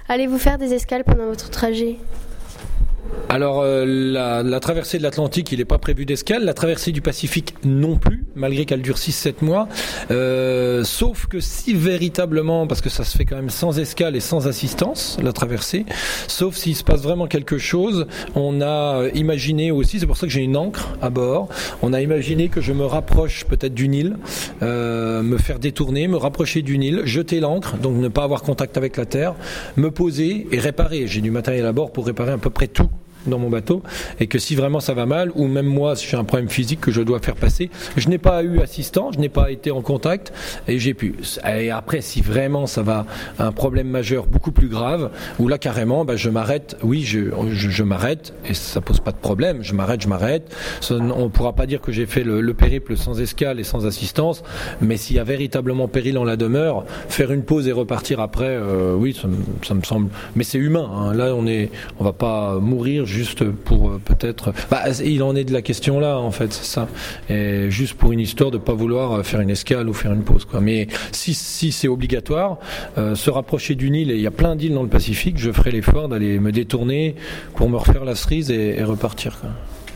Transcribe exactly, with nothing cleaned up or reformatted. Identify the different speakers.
Speaker 1: Allez-vous faire des escales pendant votre trajet ?
Speaker 2: Alors euh, la, la traversée de l'Atlantique, il n'est pas prévu d'escale. La traversée du Pacifique non plus, malgré qu'elle dure six sept mois. Euh, sauf que si véritablement, parce que ça se fait quand même sans escale et sans assistance, la traversée, sauf s'il se passe vraiment quelque chose, on a imaginé aussi, c'est pour ça que j'ai une ancre à bord, on a imaginé que je me rapproche peut-être d'une île, euh, me faire détourner, me rapprocher d'une île, jeter l'ancre, donc ne pas avoir contact avec la terre, me poser et réparer. J'ai du matériel à bord pour réparer à peu près tout dans mon bateau, et que si vraiment ça va mal, ou même moi si j'ai un problème physique que je dois faire passer, je n'ai pas eu assistant, je n'ai pas été en contact et j'ai pu. Et après, si vraiment ça va, un problème majeur beaucoup plus grave, où là carrément bah, je m'arrête, oui je, je, je m'arrête et ça pose pas de problème, je m'arrête, je m'arrête, ça, on ne pourra pas dire que j'ai fait le, le périple sans escale et sans assistance, mais s'il y a véritablement péril en la demeure, faire une pause et repartir après, euh, oui ça, ça me semble, mais c'est humain, hein. Là on est, on va pas mourir juste pour euh, peut-être... Bah, il en est de la question là, en fait, c'est ça. Et juste pour une histoire de ne pas vouloir faire une escale ou faire une pause, quoi. Mais si, si c'est obligatoire, euh, se rapprocher d'une île, et il y a plein d'îles dans le Pacifique, je ferai l'effort d'aller me détourner pour me refaire la cerise et, et repartir, quoi.